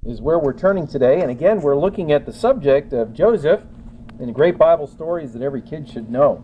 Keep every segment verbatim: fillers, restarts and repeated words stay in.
is where we're turning today. And again, we're looking at the subject of Joseph and the great Bible stories that every kid should know.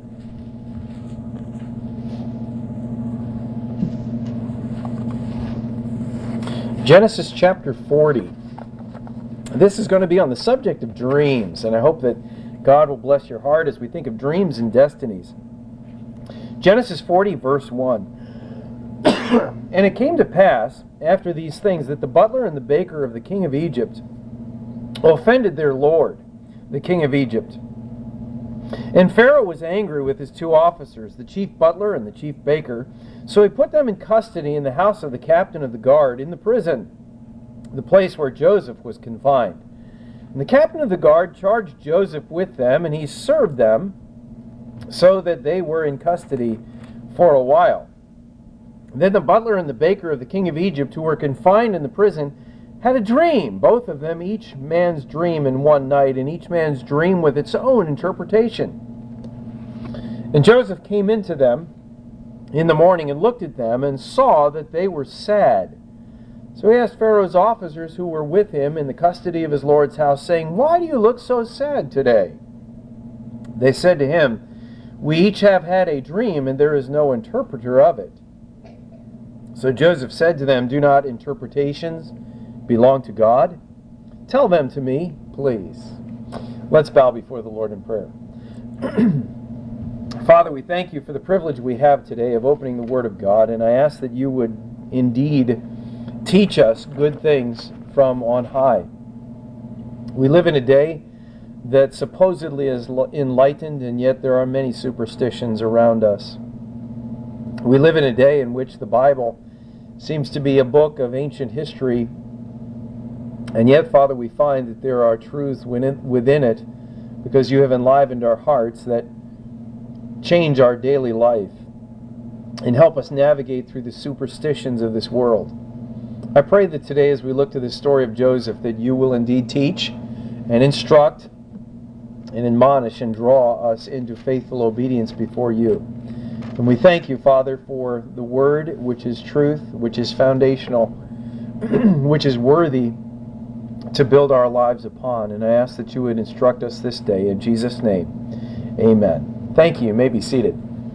Genesis chapter forty. This is going to be on the subject of dreams, and I hope that God will bless your heart as we think of dreams and destinies. Genesis forty, verse one. And it came to pass, after these things, that the butler and the baker of the king of Egypt offended their lord, the king of Egypt. And Pharaoh was angry with his two officers, the chief butler and the chief baker. So he put them in custody in the house of the captain of the guard, in the prison, the place where Joseph was confined. And the captain of the guard charged Joseph with them, and he served them, so that they were in custody for a while. Then the butler and the baker of the king of Egypt, who were confined in the prison, had a dream, both of them each man's dream in one night, and each man's dream with its own interpretation. And Joseph came into them in the morning and looked at them and saw that they were sad. So he asked Pharaoh's officers who were with him in the custody of his lord's house, saying, "Why do you look so sad today?" They said to him, "We each have had a dream, and there is no interpreter of it." So Joseph said to them, "Do not interpretations belong to God? Tell them to me, please." Let's bow before the Lord in prayer. Father, we thank you for the privilege we have today of opening the Word of God, and I ask that you would indeed teach us good things from on high. We live in a day that supposedly is enlightened, and yet there are many superstitions around us. We live in a day in which the Bible seems to be a book of ancient history, and yet, Father, we find that there are truths within it, because you have enlivened our hearts, that change our daily life and help us navigate through the superstitions of this world. I pray that today, as we look to the story of Joseph, that you will indeed teach and instruct and admonish and draw us into faithful obedience before you. And we thank you, Father, for the Word, which is truth, which is foundational, which is worthy to build our lives upon. And I ask that you would instruct us this day. In Jesus' name, amen. Thank you. You may be seated.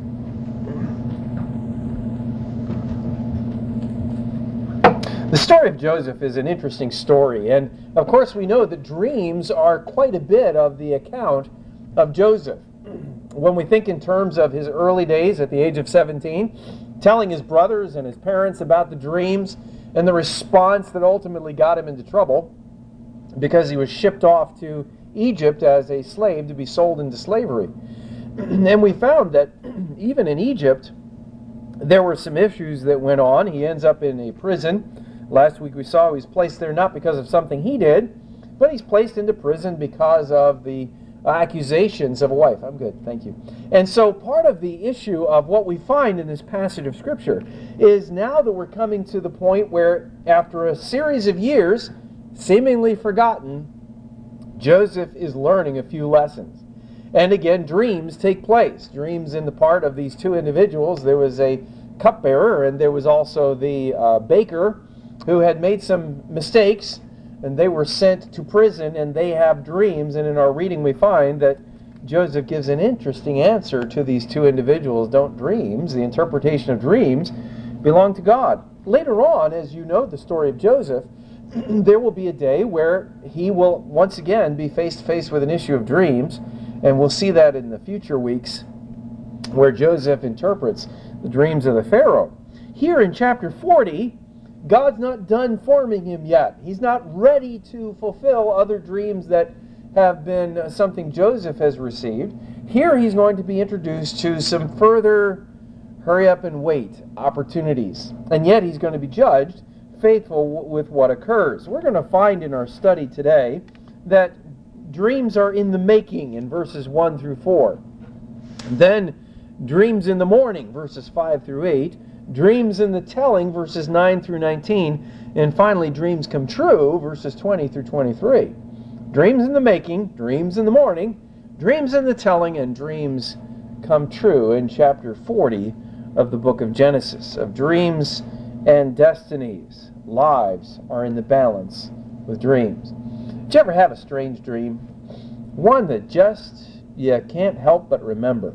The story of Joseph is an interesting story. And, of course, we know that dreams are quite a bit of the account of Joseph. When we think in terms of his early days at the age of seventeen, telling his brothers and his parents about the dreams and the response that ultimately got him into trouble because he was shipped off to Egypt as a slave to be sold into slavery. And we found that even in Egypt, there were some issues that went on. He ends up in a prison. Last week we saw he was placed there not because of something he did, but he's placed into prison because of the accusations of a wife. I'm good, thank you. And so part of the issue of what we find in this passage of Scripture is now that we're coming to the point where, after a series of years, seemingly forgotten, Joseph is learning a few lessons. And again, dreams take place. Dreams in the part of these two individuals. There was a cupbearer, and there was also the uh, baker who had made some mistakes, and they were sent to prison, and they have dreams. And in our reading we find that Joseph gives an interesting answer to these two individuals. Don't dreams, the interpretation of dreams, belong to God? Later on, as you know the story of Joseph, there will be a day where he will once again be face to face with an issue of dreams, and we'll see that in the future weeks, where Joseph interprets the dreams of the Pharaoh. Here in chapter forty, God's not done forming him yet. He's not ready to fulfill other dreams that have been uh, something Joseph has received. Here he's going to be introduced to some further hurry up and wait opportunities. And yet he's going to be judged faithful w- with what occurs. We're going to find in our study today that dreams are in the making in verses one through four. Then dreams in the morning, verses five through eight. Dreams in the telling, verses nine through nineteen, and finally dreams come true, verses twenty through twenty-three. Dreams in the making, dreams in the morning, dreams in the telling, and dreams come true in chapter forty of the book of Genesis. Of dreams and destinies, lives are in the balance with dreams. Did you ever have a strange dream? One that just you can't help but remember.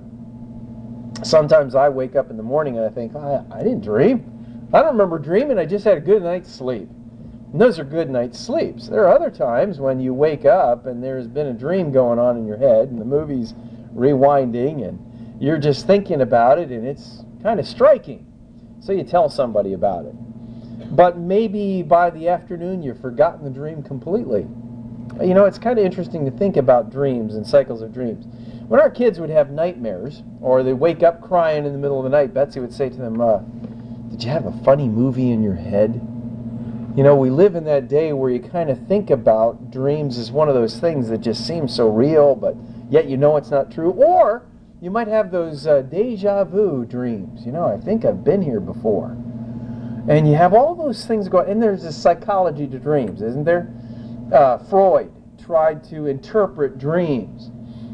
Sometimes I wake up in the morning and I think, I, I didn't dream. I don't remember dreaming. I just had a good night's sleep. And those are good night's sleeps. There are other times when you wake up and there's been a dream going on in your head and the movie's rewinding and you're just thinking about it and it's kind of striking. So you tell somebody about it. But maybe by the afternoon you've forgotten the dream completely. You know, it's kind of interesting to think about dreams and cycles of dreams. When our kids would have nightmares, or they wake up crying in the middle of the night, Betsy would say to them, uh, did you have a funny movie in your head? You know, we live in that day where you kind of think about dreams as one of those things that just seems so real, but yet you know it's not true. Or you might have those uh, deja vu dreams. You know, I think I've been here before. And you have all those things going, and there's a psychology to dreams, isn't there? Uh, Freud tried to interpret dreams.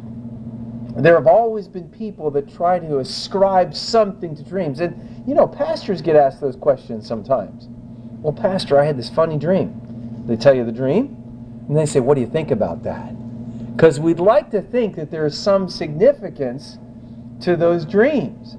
There have always been people that try to ascribe something to dreams. And, you know, pastors get asked those questions sometimes. Well, Pastor, I had this funny dream. They tell you the dream, and they say, what do you think about that? Because we'd like to think that there is some significance to those dreams.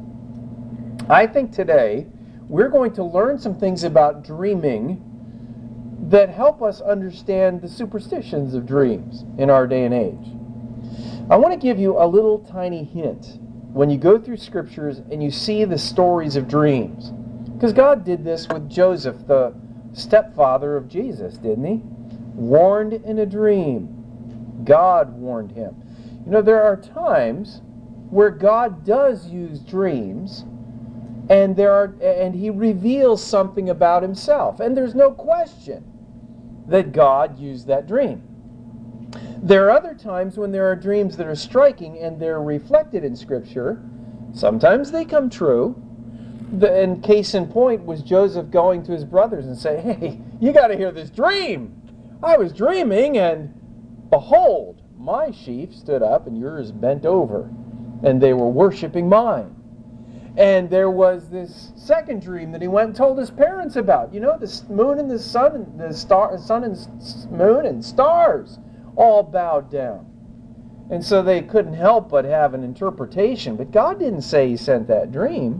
I think today we're going to learn some things about dreaming that help us understand the superstitions of dreams in our day and age. I want to give you a little tiny hint when you go through scriptures and you see the stories of dreams. Because God did this with Joseph, the stepfather of Jesus, didn't he? Warned in a dream. God warned him. You know, there are times where God does use dreams and there are and he reveals something about himself. And there's no question that God used that dream. There are other times when there are dreams that are striking and they're reflected in Scripture. Sometimes they come true. The, and case in point was Joseph going to his brothers and say, hey, you got to hear this dream. I was dreaming and behold, my sheaf stood up and yours bent over. And they were worshiping mine. And there was this second dream that he went and told his parents about. You know, the moon and the sun and the star, sun and moon and stars all bowed down. And so they couldn't help but have an interpretation. But God didn't say he sent that dream.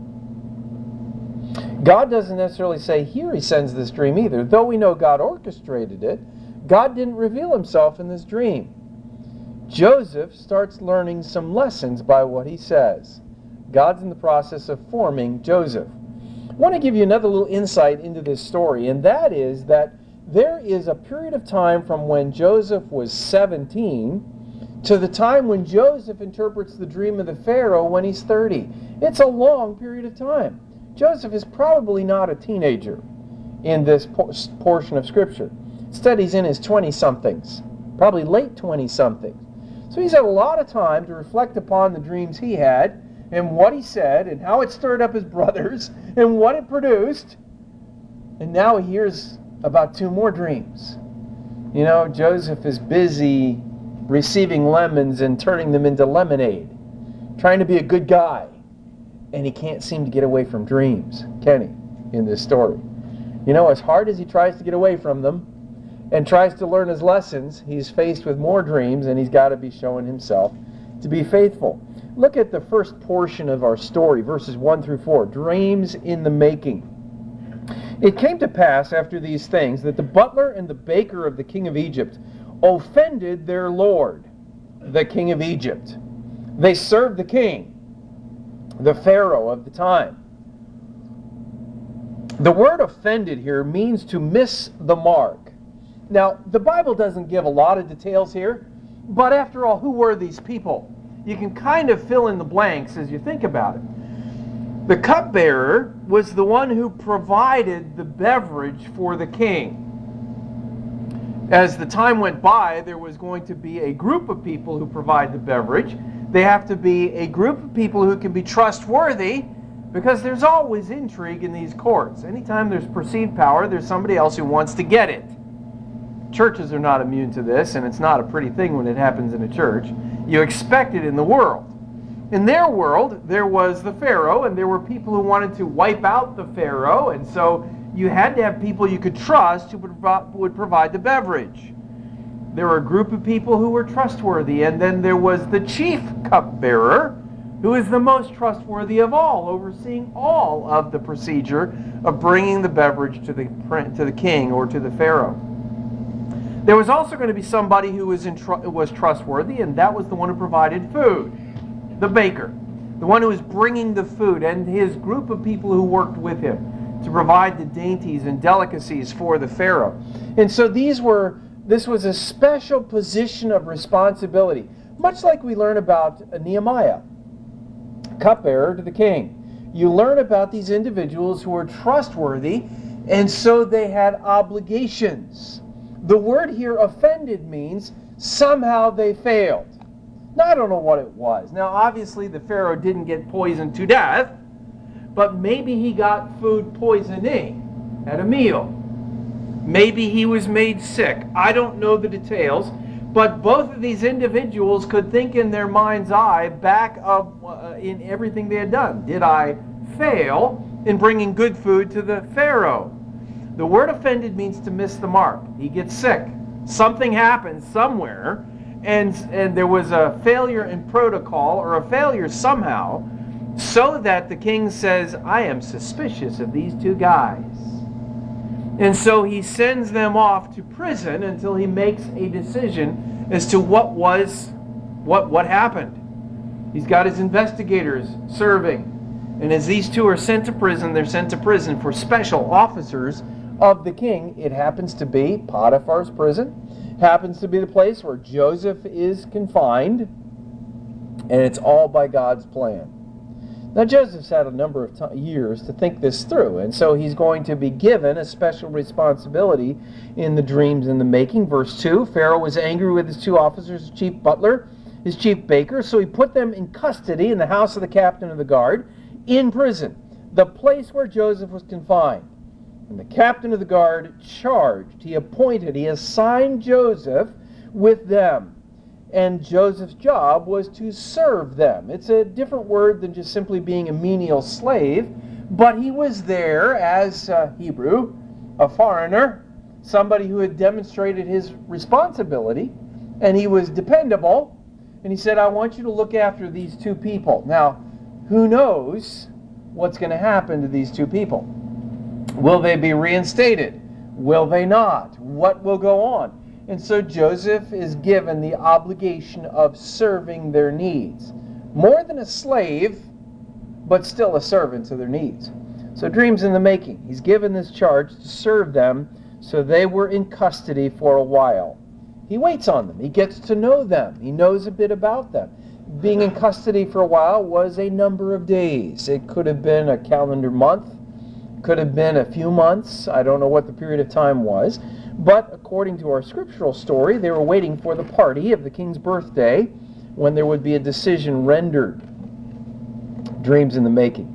God doesn't necessarily say here he sends this dream either. Though we know God orchestrated it, God didn't reveal himself in this dream. Joseph starts learning some lessons by what he says. God's in the process of forming Joseph. I want to give you another little insight into this story, and that is that there is a period of time from when Joseph was seventeen to the time when Joseph interprets the dream of the Pharaoh when he's thirty. It's a long period of time. Joseph is probably not a teenager in this por- portion of Scripture. Instead, he's in his twenty-somethings, probably late twenty-somethings. So he's had a lot of time to reflect upon the dreams he had and what he said and how it stirred up his brothers and what it produced. And now he hears about two more dreams. You know, Joseph is busy receiving lemons and turning them into lemonade, trying to be a good guy. And he can't seem to get away from dreams, can he, in this story? You know, as hard as he tries to get away from them and tries to learn his lessons, he's faced with more dreams and he's got to be showing himself to be faithful. Look at the first portion of our story, verses one through four, dreams in the making. It came to pass after these things that the butler and the baker of the king of Egypt offended their lord, the king of Egypt. They served the king, the Pharaoh of the time. The word offended here means to miss the mark. Now, the Bible doesn't give a lot of details here, but after all, who were these people? You can kind of fill in the blanks as you think about it. The cupbearer was the one who provided the beverage for the king. As the time went by, there was going to be a group of people who provide the beverage. They have to be a group of people who can be trustworthy, because there's always intrigue in these courts. Anytime there's perceived power, there's somebody else who wants to get it. Churches are not immune to this, and it's not a pretty thing when it happens in a church. You expect it in the world. In their world, there was the Pharaoh, and there were people who wanted to wipe out the Pharaoh, and so you had to have people you could trust who would provide the beverage. There were a group of people who were trustworthy, and then there was the chief cupbearer, who is the most trustworthy of all, overseeing all of the procedure of bringing the beverage to the to the king or to the pharaoh. There was also going to be somebody who was in tr- was trustworthy, and that was the one who provided food, the baker, the one who was bringing the food, and his group of people who worked with him to provide the dainties and delicacies for the pharaoh. And so these were this was a special position of responsibility, much like we learn about Nehemiah, cupbearer to the king. You learn about these individuals who were trustworthy, and so they had obligations. The word here, offended, means somehow they failed. Now, I don't know what it was. Now, obviously, the Pharaoh didn't get poisoned to death, but maybe he got food poisoning at a meal. Maybe he was made sick. I don't know the details, but both of these individuals could think in their mind's eye back of uh, in everything they had done. Did I fail in bringing good food to the Pharaoh? The word offended means to miss the mark. He gets sick. Something happened somewhere, and, and there was a failure in protocol or a failure somehow, so that the king says, I am suspicious of these two guys. And so he sends them off to prison until he makes a decision as to what was, what, what happened. He's got his investigators serving. And as these two are sent to prison, they're sent to prison for special officers of the king. It happens to be Potiphar's prison. Happens to be the place where Joseph is confined. And it's all by God's plan. Now, Joseph's had a number of t- years to think this through, and so he's going to be given a special responsibility in the dreams in the making. Verse two, Pharaoh was angry with his two officers, his chief butler, his chief baker, so he put them in custody in the house of the captain of the guard, in prison, the place where Joseph was confined. And the captain of the guard charged, he appointed, he assigned Joseph with them. And Joseph's job was to serve them. It's a different word than just simply being a menial slave, but he was there as a Hebrew, a foreigner, somebody who had demonstrated his responsibility, and he was dependable, and he said, I want you to look after these two people. Now, who knows what's going to happen to these two people? Will they be reinstated? Will they not? What will go on? And so Joseph is given the obligation of serving their needs. More than a slave, but still a servant to their needs. So dreams in the making. He's given this charge to serve them, so they were in custody for a while. He waits on them. He gets to know them. He knows a bit about them. Being in custody for a while was a number of days. It could have been a calendar month. Could have been a few months. I don't know what the period of time was. But according to our scriptural story, they were waiting for the party of the king's birthday when there would be a decision rendered. Dreams in the making.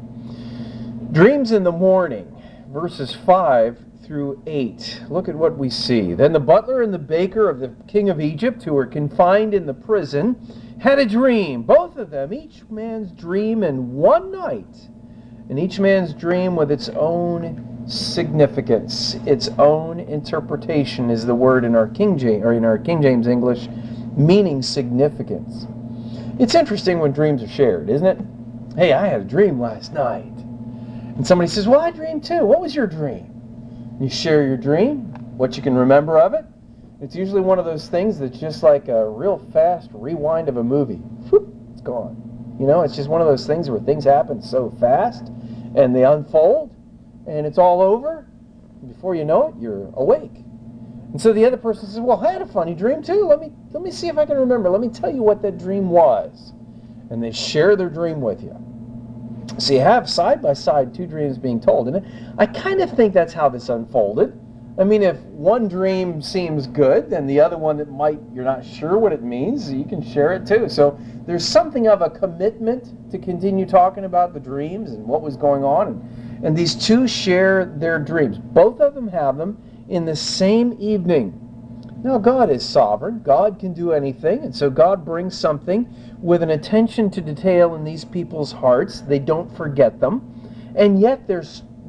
Dreams in the morning, verses five through eight. Look at what we see. Then the butler and the baker of the king of Egypt, who were confined in the prison, had a dream. Both of them, each man's dream in one night. And each man's dream with its own significance, its own interpretation is the word in our King James or in our King James English, meaning significance. It's interesting when dreams are shared, isn't it? Hey, I had a dream last night. And somebody says, well, I dreamed too. What was your dream? You share your dream, what you can remember of it. It's usually one of those things that's just like a real fast rewind of a movie. Whoop, it's gone. You know, it's just one of those things where things happen so fast and they unfold and it's all over. Before you know it, you're awake. And so the other person says, well, I had a funny dream too. Let me let me see if I can remember. Let me tell you what that dream was. And they share their dream with you. So you have side by side two dreams being told. And I kind of think that's how this unfolded. I mean, if one dream seems good, then the other one that might, you're not sure what it means, you can share it too. So there's something of a commitment to continue talking about the dreams and what was going on. And, and these two share their dreams. Both of them have them in the same evening. Now, God is sovereign. God can do anything. And so God brings something with an attention to detail in these people's hearts. They don't forget them. And yet there's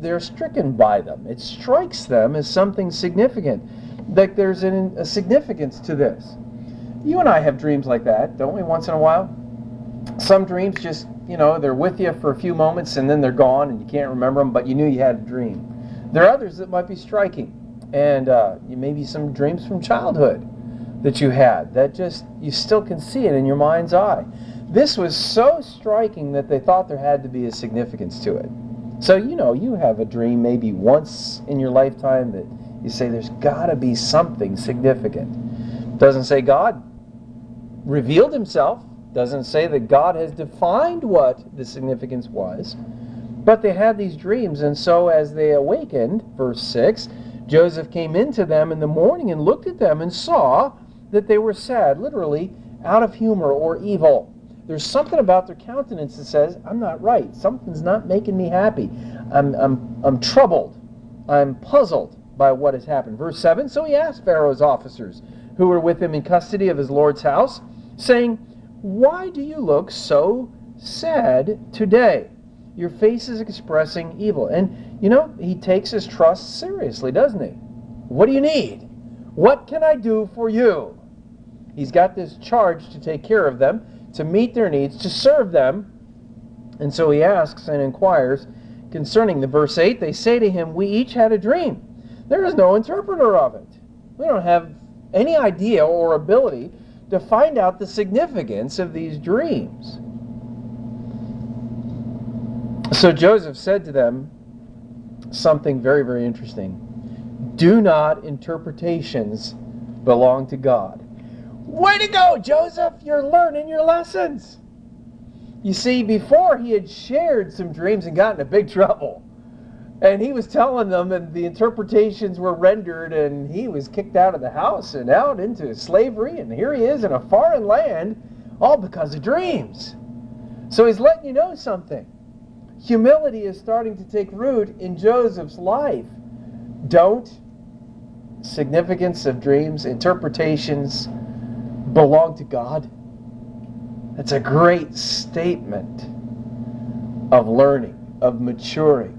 they're stricken by them. It strikes them as something significant. Like there's an, a significance to this. You and I have dreams like that, don't we, once in a while? Some dreams just, you know, they're with you for a few moments and then they're gone and you can't remember them, but you knew you had a dream. There are others that might be striking. And uh, maybe some dreams from childhood that you had that just, you still can see it in your mind's eye. This was so striking that they thought there had to be a significance to it. So, you know, you have a dream maybe once in your lifetime that you say there's got to be something significant. Doesn't say God revealed himself. Doesn't say that God has defined what the significance was. But they had these dreams, and so as they awakened, verse six, Joseph came into them in the morning and looked at them and saw that they were sad, literally out of humor or evil. There's something about their countenance that says, I'm not right. Something's not making me happy. I'm, I'm, I'm troubled. I'm puzzled by what has happened. Verse seven, so he asked Pharaoh's officers who were with him in custody of his Lord's house, saying, why do you look so sad today? Your face is expressing evil. And, you know, he takes his trust seriously, doesn't he? What do you need? What can I do for you? He's got this charge to take care of them, to meet their needs, to serve them. And so he asks and inquires concerning the verse eight. They say to him, we each had a dream. There is no interpreter of it. We don't have any idea or ability to find out the significance of these dreams. So Joseph said to them something very, very interesting. Do not interpretations belong to God? Way to go, Joseph! You're learning your lessons. You see, before he had shared some dreams and got into big trouble. And he was telling them, and the interpretations were rendered, and he was kicked out of the house and out into slavery, and here he is in a foreign land, all because of dreams. So he's letting you know something. Humility is starting to take root in Joseph's life. Don't significance of dreams, interpretations belong to God? That's a great statement of learning, of maturing.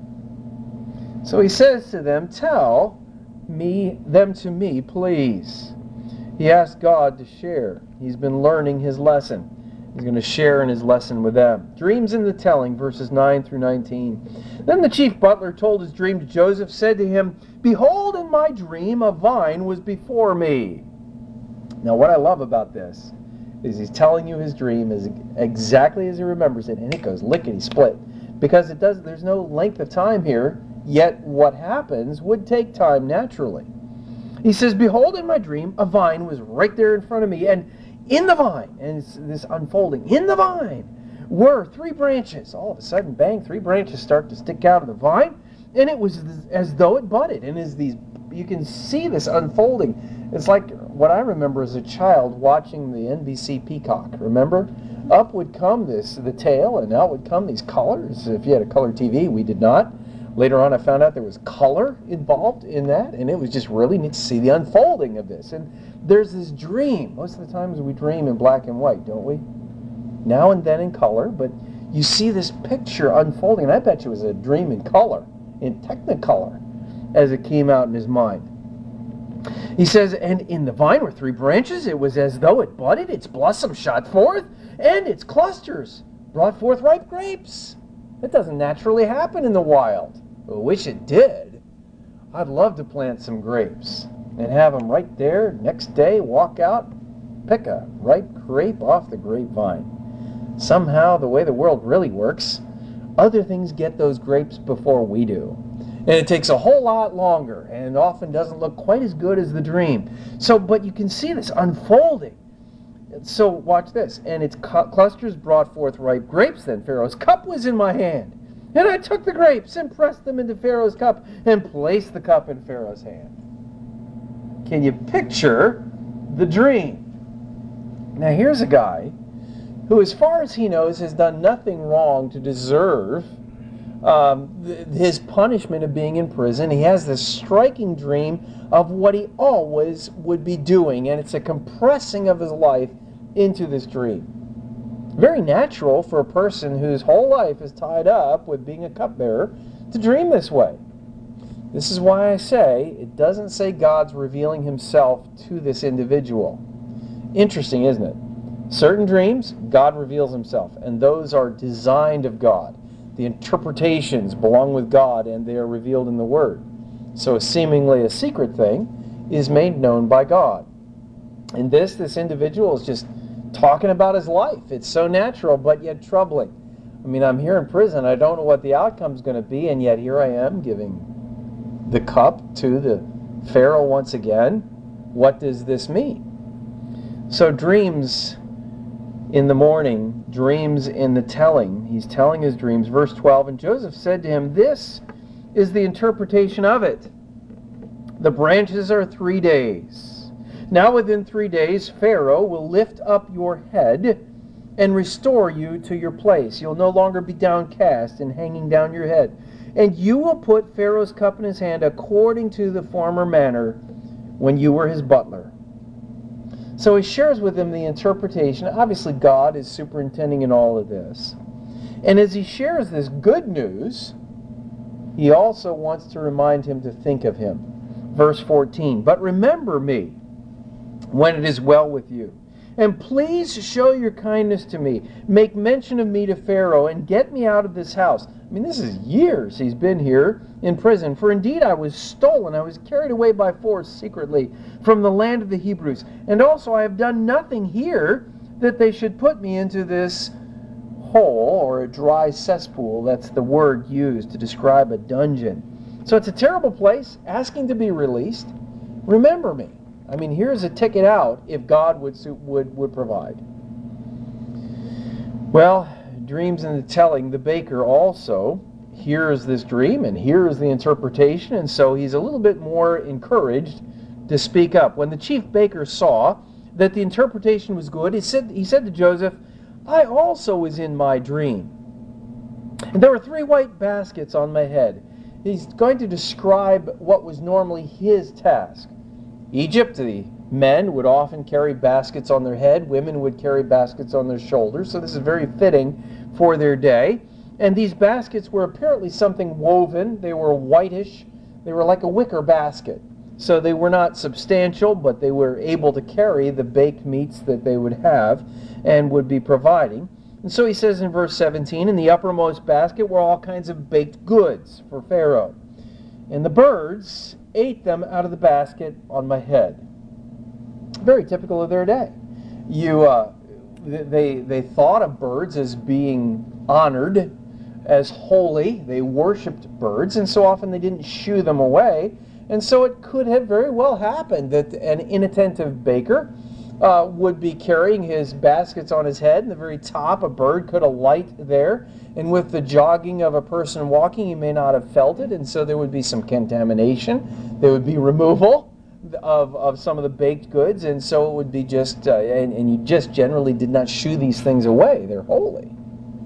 So he says to them, tell me them to me, please. He asked God to share. He's been learning his lesson. He's going to share in his lesson with them. Dreams in the telling, verses nine through nineteen. Then the chief butler told his dream to Joseph, said to him, behold, in my dream a vine was before me. Now what I love about this is he's telling you his dream is exactly as he remembers it, and it goes lickety-split. Because it does, there's no length of time here, yet what happens would take time naturally. He says, behold, in my dream a vine was right there in front of me, and in the vine, and it's this unfolding, in the vine were three branches. All of a sudden, bang, three branches start to stick out of the vine, and it was as though it budded. And as these, you can see this unfolding. It's like what I remember as a child watching the N B C Peacock. Remember? Up would come this, the tail, and out would come these colors. If you had a color T V, we did not. Later on, I found out there was color involved in that, and it was just really neat to see the unfolding of this. And there's this dream. Most of the times we dream in black and white, don't we? Now and then in color, but you see this picture unfolding, and I bet you it was a dream in color, in technicolor, as it came out in his mind. He says, and in the vine were three branches. It was as though it budded, its blossom shot forth, and its clusters brought forth ripe grapes. That doesn't naturally happen in the wild. I wish it did. I'd love to plant some grapes and have them right there. Next day, walk out, pick a ripe grape off the grapevine. Somehow, the way the world really works, other things get those grapes before we do. And it takes a whole lot longer and often doesn't look quite as good as the dream. So, but you can see this unfolding. So watch this. And its clusters brought forth ripe grapes. Then Pharaoh's cup was in my hand. And I took the grapes and pressed them into Pharaoh's cup and placed the cup in Pharaoh's hand. Can you picture the dream? Now here's a guy who, as far as he knows, has done nothing wrong to deserve um, th- his punishment of being in prison. He has this striking dream of what he always would be doing, and it's a compressing of his life into this dream. Very natural for a person whose whole life is tied up with being a cupbearer to dream this way. This is why I say it doesn't say God's revealing himself to this individual. Interesting, isn't it? Certain dreams, God reveals himself, and those are designed of God. The interpretations belong with God, and they are revealed in the Word. So seemingly a secret thing is made known by God. And this, this individual is just talking about his life. It's so natural, but yet troubling. I mean, I'm here in prison. I don't know what the outcome's going to be, and yet here I am giving the cup to the Pharaoh once again. What does this mean? So dreams in the morning, dreams in the telling. He's telling his dreams. Verse twelve, and Joseph said to him, this is the interpretation of it. The branches are three days. Now within three days, Pharaoh will lift up your head and restore you to your place. You'll no longer be downcast and hanging down your head. And you will put Pharaoh's cup in his hand according to the former manner when you were his butler. So he shares with him the interpretation. Obviously, God is superintending in all of this. And as he shares this good news, he also wants to remind him to think of him. Verse fourteen, but remember me when it is well with you. And please show your kindness to me. Make mention of me to Pharaoh and get me out of this house. I mean, this is years he's been here in prison. For indeed I was stolen. I was carried away by force secretly from the land of the Hebrews. And also I have done nothing here that they should put me into this hole or a dry cesspool. That's the word used to describe a dungeon. So it's a terrible place, asking to be released. Remember me. I mean, here's a ticket out if God would would would provide. Well, dreams in the telling, the baker also hears this dream and hears the interpretation, and so he's a little bit more encouraged to speak up. When the chief baker saw that the interpretation was good, he said he said to Joseph, I also was in my dream. And there were three white baskets on my head. He's going to describe what was normally his task. Egypt, the men would often carry baskets on their head. Women would carry baskets on their shoulders. So this is very fitting for their day. And these baskets were apparently something woven. They were whitish. They were like a wicker basket. So they were not substantial, but they were able to carry the baked meats that they would have and would be providing. And so he says in verse seventeen, in the uppermost basket were all kinds of baked goods for Pharaoh. And the birds ate them out of the basket on my head. Very typical of their day. You, uh, they, they thought of birds as being honored, as holy. They worshipped birds, and so often they didn't shoo them away. And so it could have very well happened that an inattentive baker uh, would be carrying his baskets on his head, and the very top, a bird could alight there. And with the jogging of a person walking, he may not have felt it, and so there would be some contamination. There would be removal of, of some of the baked goods, and so it would be just, uh, and, and you just generally did not shoo these things away. They're holy.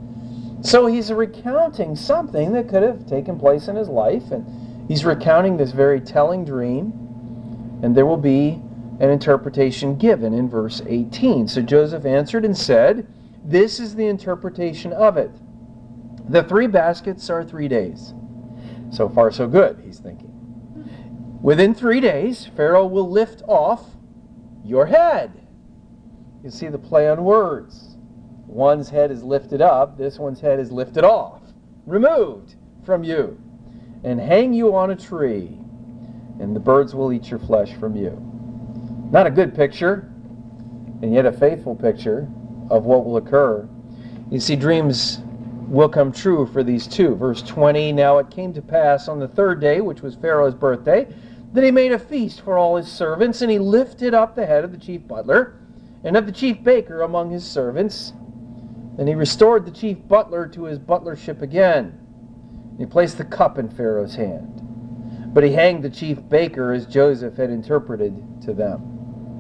So he's recounting something that could have taken place in his life, and he's recounting this very telling dream, and there will be an interpretation given in verse eighteen. So Joseph answered and said, this is the interpretation of it. The three baskets are three days. So far, so good, he's thinking. Within three days, Pharaoh will lift off your head. You see the play on words. One's head is lifted up, this one's head is lifted off, removed from you, and hang you on a tree, and the birds will eat your flesh from you. Not a good picture, and yet a faithful picture of what will occur. You see, dreams will come true for these two. Verse twenty, now it came to pass on the third day, which was Pharaoh's birthday, that he made a feast for all his servants, and he lifted up the head of the chief butler and of the chief baker among his servants. Then he restored the chief butler to his butlership again. He placed the cup in Pharaoh's hand. But he hanged the chief baker as Joseph had interpreted to them.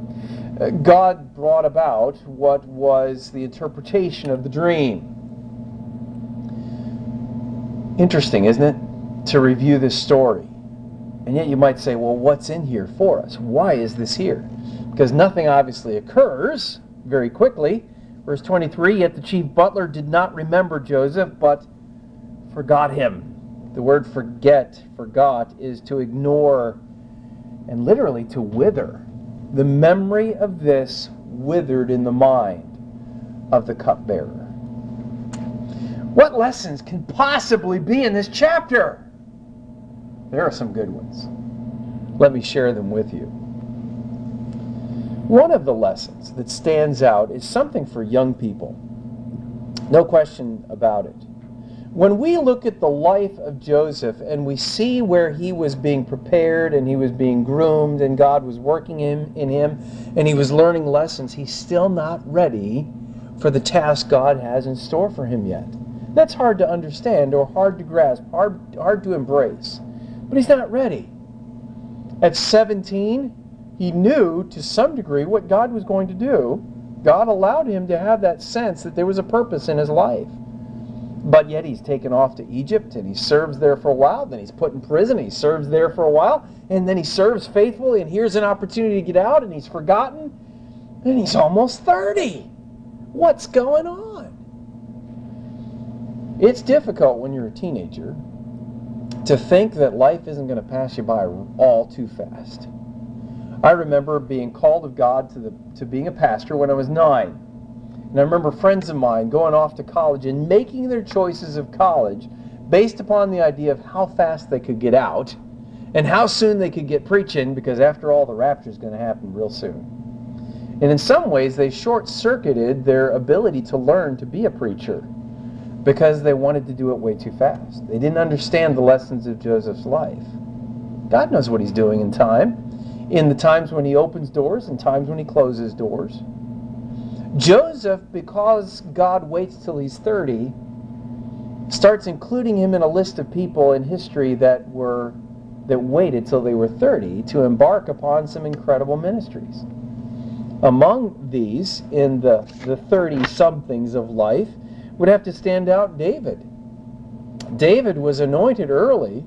God brought about what was the interpretation of the dream. Interesting, isn't it, to review this story? And yet you might say, well, what's in here for us? Why is this here? Because nothing obviously occurs very quickly. Verse twenty-three, yet the chief butler did not remember Joseph, but forgot him. The word forget, forgot, is to ignore and literally to wither. The memory of this withered in the mind of the cupbearer. What lessons can possibly be in this chapter? There are some good ones. Let me share them with you. One of the lessons that stands out is something for young people. No question about it. When we look at the life of Joseph and we see where he was being prepared and he was being groomed and God was working in, in him and he was learning lessons, he's still not ready for the task God has in store for him yet. That's hard to understand or hard to grasp, hard, hard to embrace. But he's not ready. At seventeen, he knew to some degree what God was going to do. God allowed him to have that sense that there was a purpose in his life. But yet he's taken off to Egypt and he serves there for a while. Then he's put in prison. He serves there for a while. And then he serves faithfully. And here's an opportunity to get out. And he's forgotten. And he's almost thirty. What's going on? It's difficult when you're a teenager to think that life isn't going to pass you by all too fast. I remember being called of God to, the, to being a pastor when I was nine. And I remember friends of mine going off to college and making their choices of college based upon the idea of how fast they could get out and how soon they could get preaching, because after all, the rapture is going to happen real soon. And in some ways, they short-circuited their ability to learn to be a preacher because they wanted to do it way too fast. They didn't understand the lessons of Joseph's life. God knows what he's doing in time, in the times when he opens doors and times when he closes doors. Joseph, because God waits till he's thirty, starts including him in a list of people in history that were that waited till they were thirty to embark upon some incredible ministries. Among these, in the, the thirty-somethings of life, would have to stand out David. David was anointed early,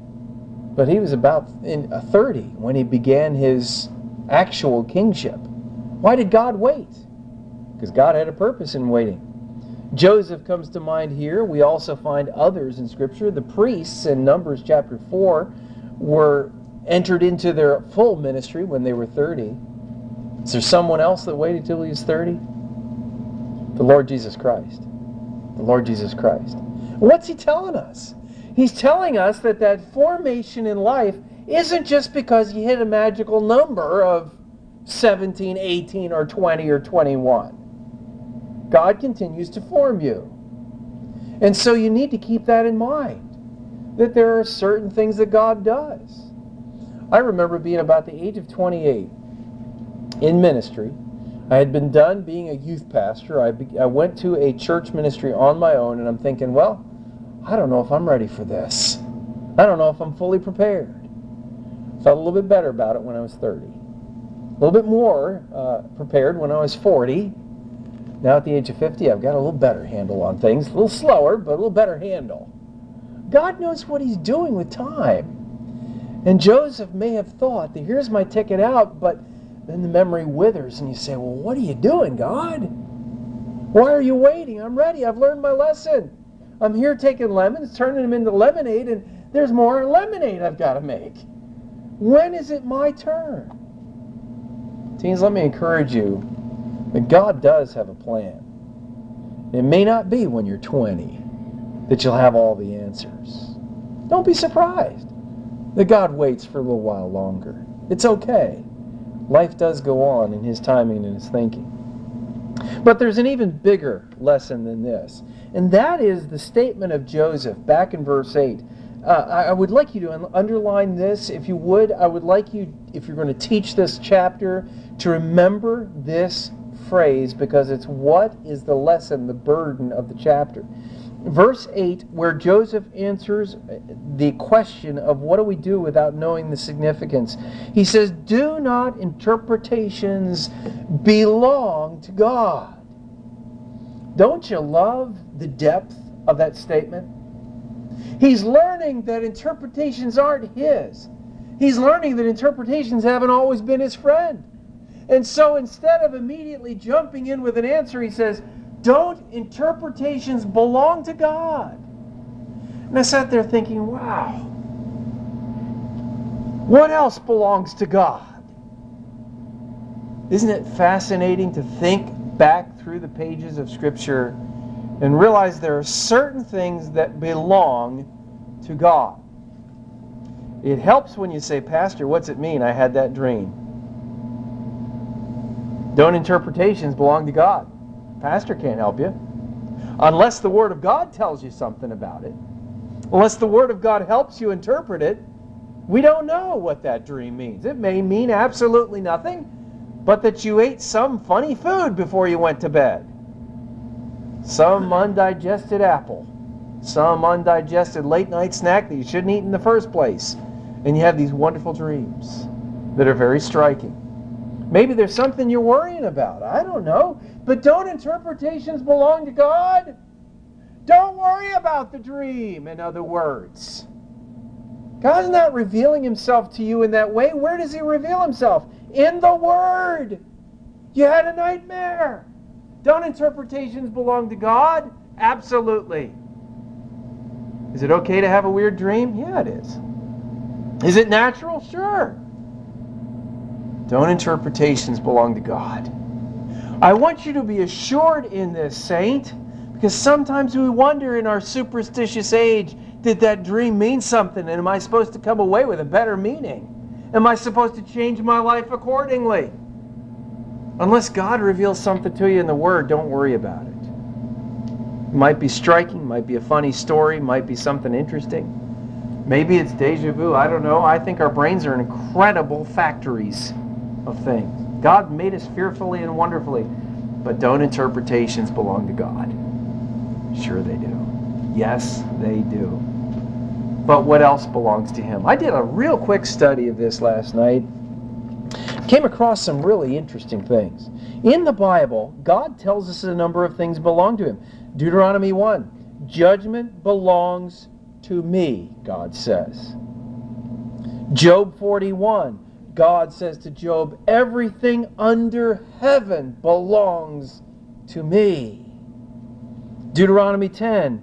but he was about in thirty when he began his actual kingship. Why did God wait? Because God had a purpose in waiting. Joseph comes to mind here. We also find others in Scripture. The priests in Numbers chapter four were entered into their full ministry when they were thirty. Is there someone else that waited till he was thirty? The Lord Jesus Christ. The Lord Jesus Christ. What's he telling us? He's telling us that that formation in life isn't just because you hit a magical number of seventeen, eighteen, or twenty, or twenty-one. God continues to form you. And so you need to keep that in mind, that there are certain things that God does. I remember being about the age of twenty-eight in ministry. I had been done being a youth pastor. I, be, I went to a church ministry on my own, and I'm thinking, well, I don't know if I'm ready for this. I don't know if I'm fully prepared. Felt a little bit better about it when I was thirty. A little bit more uh, prepared when I was forty. Now at the age of fifty, I've got a little better handle on things. A little slower, but a little better handle. God knows what he's doing with time. And Joseph may have thought that here's my ticket out, but then the memory withers and you say, well, what are you doing, God? Why are you waiting? I'm ready. I've learned my lesson. I'm here taking lemons, turning them into lemonade, and there's more lemonade I've got to make. When is it my turn? Teens, let me encourage you that God does have a plan. It may not be when you're twenty that you'll have all the answers. Don't be surprised that God waits for a little while longer. It's okay. Life does go on in his timing and his thinking. But there's an even bigger lesson than this, and that is the statement of Joseph back in verse eight. Uh, I would like you to underline this, if you would. I would like you, if you're going to teach this chapter, to remember this phrase, because it's what is the lesson, the burden of the chapter. Verse eight, where Joseph answers the question of what do we do without knowing the significance. He says, do not interpretations belong to God. Don't you love the depth of that statement? He's learning that interpretations aren't his. He's learning that interpretations haven't always been his friend. And so instead of immediately jumping in with an answer, he says, don't interpretations belong to God? And I sat there thinking, wow, what else belongs to God? Isn't it fascinating to think back through the pages of Scripture and realize there are certain things that belong to God? It helps when you say, Pastor, what's it mean? I had that dream. Don't interpretations belong to God? Pastor can't help you. Unless the Word of God tells you something about it. Unless the Word of God helps you interpret it, we don't know what that dream means. It may mean absolutely nothing, but that you ate some funny food before you went to bed. Some undigested apple. Some undigested late-night snack that you shouldn't eat in the first place. And you have these wonderful dreams that are very striking. Maybe there's something you're worrying about. I don't know. But don't interpretations belong to God? Don't worry about the dream, in other words. God's not revealing Himself to you in that way. Where does He reveal Himself? In the Word. You had a nightmare. Don't interpretations belong to God? Absolutely. Is it okay to have a weird dream? Yeah, it is. Is it natural? Sure. Don't interpretations belong to God? I want you to be assured in this, saint, because sometimes we wonder in our superstitious age, did that dream mean something? And am I supposed to come away with a better meaning? Am I supposed to change my life accordingly? Unless God reveals something to you in the Word, don't worry about it. It might be striking, might be a funny story, might be something interesting. Maybe it's deja vu, I don't know. I think our brains are incredible factories of things. God made us fearfully and wonderfully, but don't interpretations belong to God? Sure they do. Yes, they do. But what else belongs to Him? I did a real quick study of this last night. Came across some really interesting things. In the Bible, God tells us a number of things belong to Him. Deuteronomy one, judgment belongs to me, God says. Job forty-one, God says to Job, everything under heaven belongs to me. Deuteronomy ten,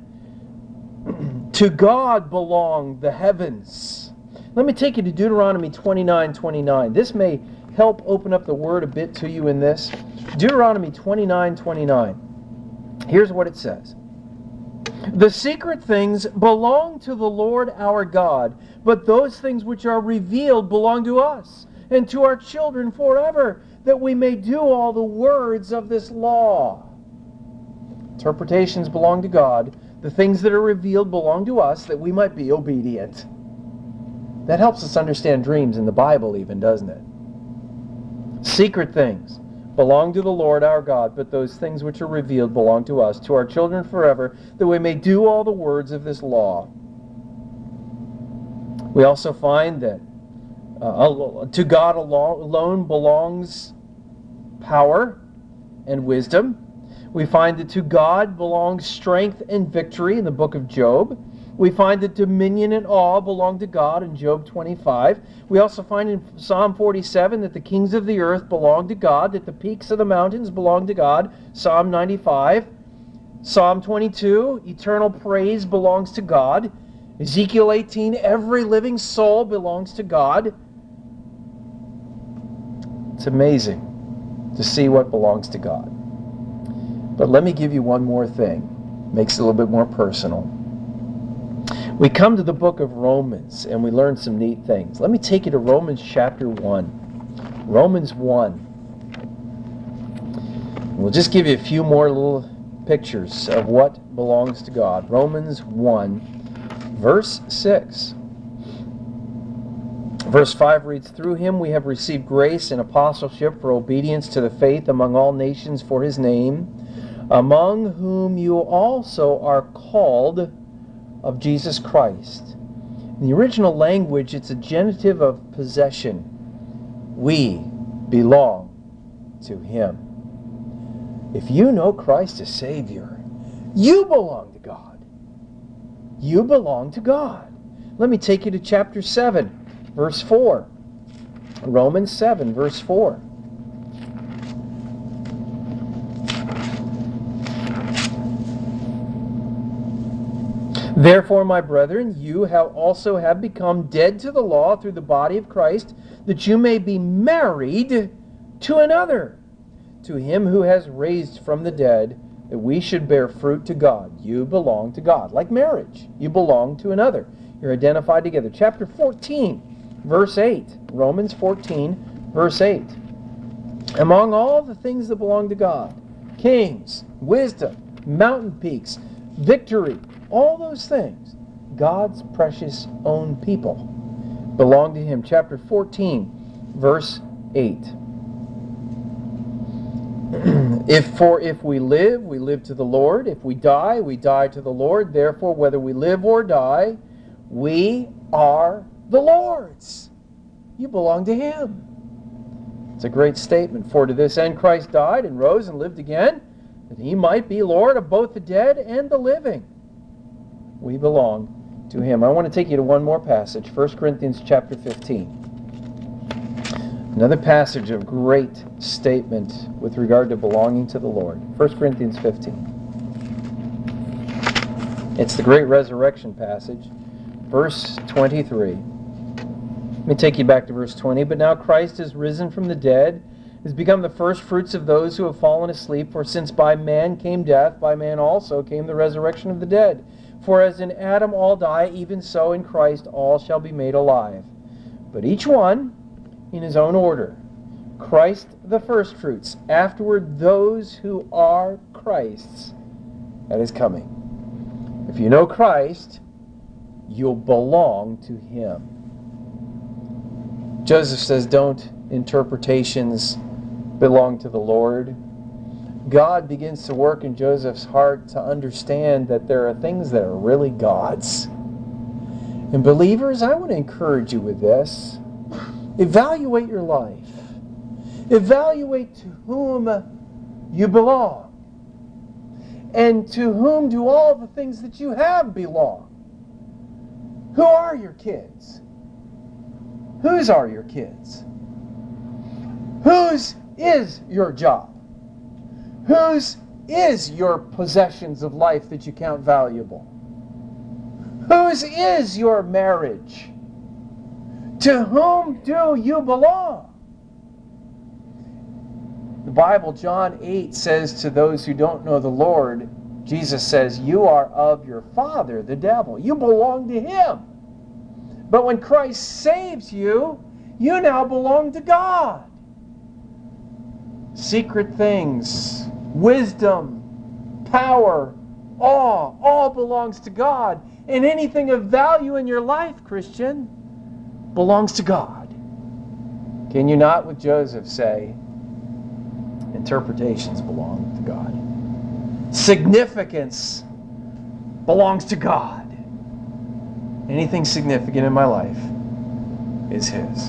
to God belong the heavens. Let me take you to Deuteronomy twenty-nine twenty-nine. This may help open up the Word a bit to you in this. Deuteronomy twenty-nine twenty-nine. Here's what it says. The secret things belong to the Lord our God, but those things which are revealed belong to us and to our children forever, that we may do all the words of this law. Interpretations belong to God. The things that are revealed belong to us, that we might be obedient. That helps us understand dreams in the Bible even, doesn't it? Secret things belong to the Lord our God, but those things which are revealed belong to us, to our children forever, that we may do all the words of this law. We also find that uh, to God alone belongs power and wisdom. We find that to God belongs strength and victory in the book of Job. We find that dominion and awe belong to God in Job twenty-five. We also find in Psalm forty-seven that the kings of the earth belong to God, that the peaks of the mountains belong to God, Psalm ninety-five. Psalm twenty-two, eternal praise belongs to God. Ezekiel eighteen, every living soul belongs to God. It's amazing to see what belongs to God. But let me give you one more thing. Makes it a little bit more personal. We come to the book of Romans and we learn some neat things. Let me take you to Romans chapter one. Romans one. We'll just give you a few more little pictures of what belongs to God. Romans one, verse six. Verse five reads, through him we have received grace and apostleship for obedience to the faith among all nations for his name, among whom you also are called of Jesus Christ. In the original language, it's a genitive of possession. We belong to him. If you know Christ as Savior, you belong to God. You belong to God. Let me take you to chapter seven, verse four. Romans seven, verse four. Therefore, my brethren, you have also have become dead to the law through the body of Christ, that you may be married to another, to him who has raised from the dead, that we should bear fruit to God. You belong to God. Like marriage, you belong to another. You're identified together. Chapter fourteen, verse eight. Romans fourteen, verse eight. Among all the things that belong to God, kings, wisdom, mountain peaks, victory, all those things, God's precious own people belong to him. Chapter fourteen, verse eight. If for if we live, we live to the Lord. If we die, we die to the Lord. Therefore, whether we live or die, we are the Lord's. You belong to him. It's a great statement. For to this end Christ died and rose and lived again, that he might be Lord of both the dead and the living. We belong to him. I want to take you to one more passage, First Corinthians chapter fifteen. Another passage of great statement with regard to belonging to the Lord. First Corinthians fifteen. It's the great resurrection passage. Verse twenty-three. Let me take you back to verse twenty. But now Christ is risen from the dead, has become the first fruits of those who have fallen asleep. For since by man came death, by man also came the resurrection of the dead. For as in Adam all die, even so in Christ all shall be made alive. But each one in his own order. Christ the firstfruits, afterward those who are Christ's at his coming. If you know Christ, you'll belong to him. Joseph says, don't interpretations belong to the Lord? God begins to work in Joseph's heart to understand that there are things that are really God's. And believers, I want to encourage you with this. Evaluate your life. Evaluate to whom you belong. And to whom do all the things that you have belong? Who are your kids? Whose are your kids? Whose is your job? Whose is your possessions of life that you count valuable? Whose is your marriage? To whom do you belong? The Bible, John eight, says to those who don't know the Lord, Jesus says, you are of your father, the devil. You belong to him. But when Christ saves you, you now belong to God. Secret things, wisdom, power, awe, all belongs to God. And anything of value in your life, Christian, belongs to God. Can you not, with Joseph, say, interpretations belong to God? Significance belongs to God. Anything significant in my life is his.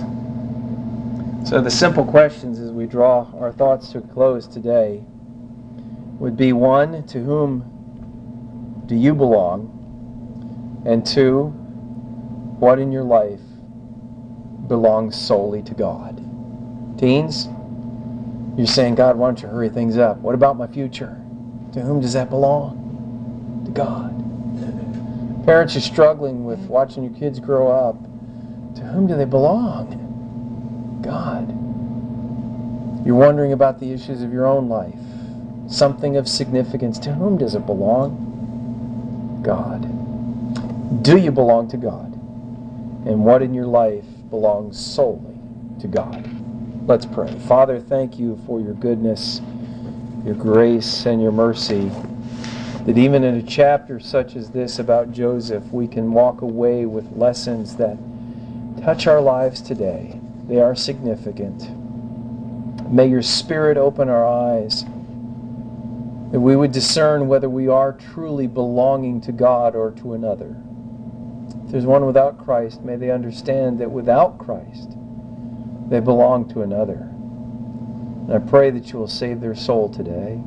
So the simple questions as we draw our thoughts to a close today would be, one, to whom do you belong? And two, what in your life belongs solely to God? Teens, you're saying, God, why don't you hurry things up? What about my future? To whom does that belong? To God. Parents, you're struggling with watching your kids grow up. To whom do they belong? God. You're wondering about the issues of your own life. Something of significance. To whom does it belong? God. Do you belong to God? And what in your life belongs solely to God? Let's pray. Father, thank you for your goodness, your grace, and your mercy. That even in a chapter such as this about Joseph, we can walk away with lessons that touch our lives today. They are significant. May your Spirit open our eyes, that we would discern whether we are truly belonging to God or to another. If there's one without Christ, may they understand that without Christ, they belong to another. And I pray that you will save their soul today.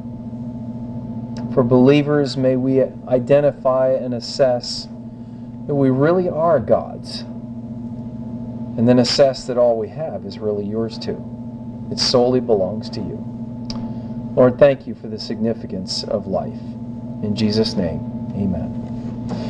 For believers, may we identify and assess that we really are God's. And then assess that all we have is really yours too. It solely belongs to you. Lord, thank you for the significance of life. In Jesus' name, amen.